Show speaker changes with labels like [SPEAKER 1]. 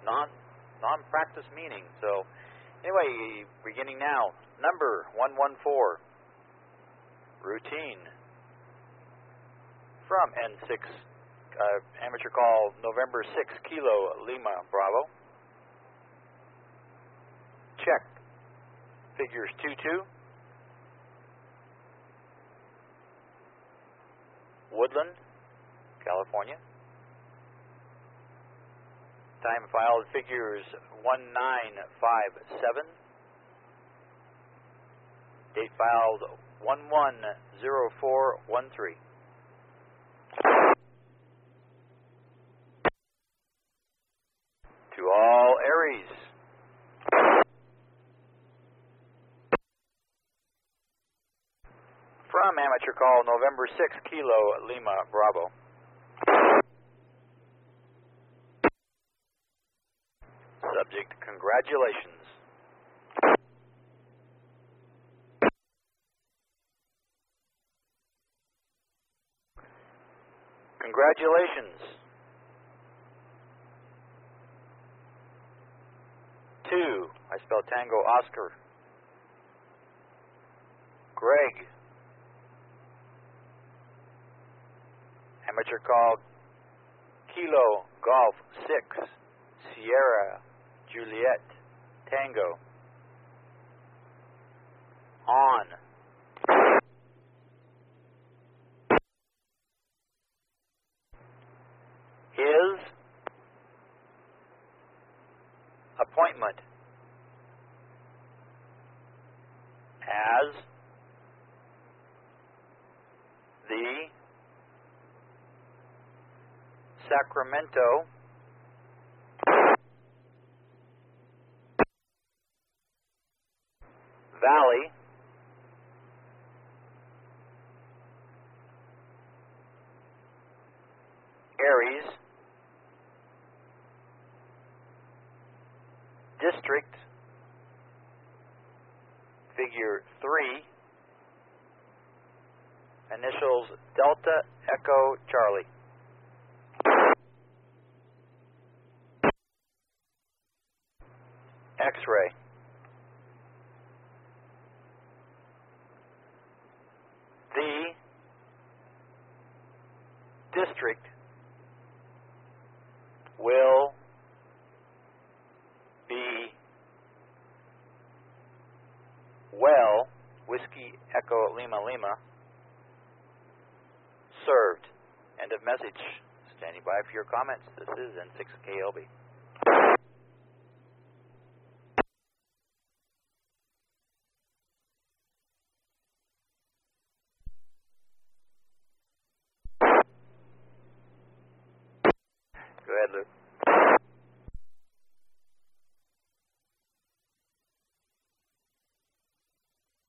[SPEAKER 1] non-practice meaning. So anyway, beginning now. Number 114. Routine. From N6. Amateur call November 6 Kilo Lima Bravo. Check. Figures 2-2. Woodland, California. Time filed figures 1957. Date filed 110413. To all Aries. From amateur call November 6 Kilo Lima Bravo. Subject, congratulations. Congratulations. 2, I spell Tango Oscar. Greg. Amateur call Kilo Golf 6 Sierra Juliet Tango. On. His appointment as the Sacramento Valley Aries District Figure 3 Initials Delta Echo Charlie. X-ray. The district will be well, Whiskey Echo Lima Lima, served. End of message. Standing by for your comments. This is N6KLB.